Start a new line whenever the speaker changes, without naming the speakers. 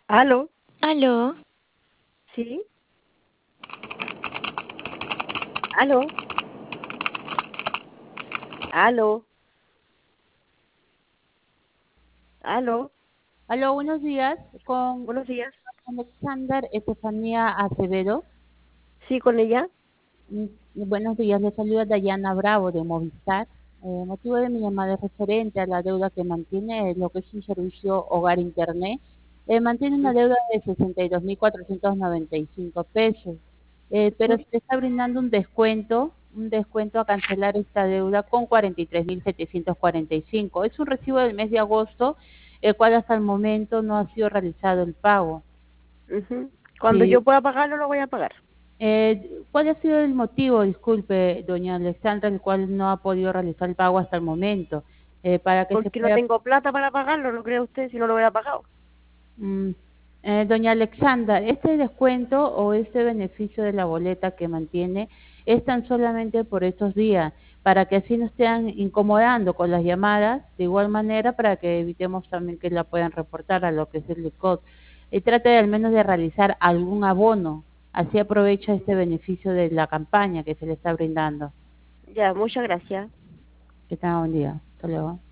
¿Aló?
Aló,
¿Sí? ¿Aló? ¿Aló? ¿Aló?
Aló, buenos días. Con
Buenos días.
Alexander Estefanía Acevedo.
¿Sí con ella?
Buenos días, le saluda Dayana Bravo de Movistar. El motivo de mi llamada es referente a la deuda que mantiene lo que es un servicio Hogar Internet. Mantiene una deuda de 62.495 pesos, pero
Ujú.
se le está brindando un descuento a cancelar esta deuda con 43.745. Es un recibo del mes de agosto, el cual hasta el momento no ha sido realizado el pago.
Ujú. Cuando
Sí.
yo pueda pagarlo, lo voy a pagar.
¿Cuál ha sido el motivo, disculpe, doña Alexandra, el cual no ha podido realizar el pago hasta el momento? Para que se
Porque no
pueda...
tengo plata para pagarlo, ¿no cree usted? Si no lo hubiera pagado.
Mm, doña Alexandra, este descuento o este beneficio de la boleta que mantiene es tan solamente por estos días, para que así no estén incomodando con las llamadas, de igual manera para que evitemos también que la puedan reportar a lo que es el ICOT. Y trate de al menos de realizar algún abono, así aprovecha este beneficio de la campaña que se le está brindando.
Ya, muchas gracias.
Que tenga buen día. Hasta luego.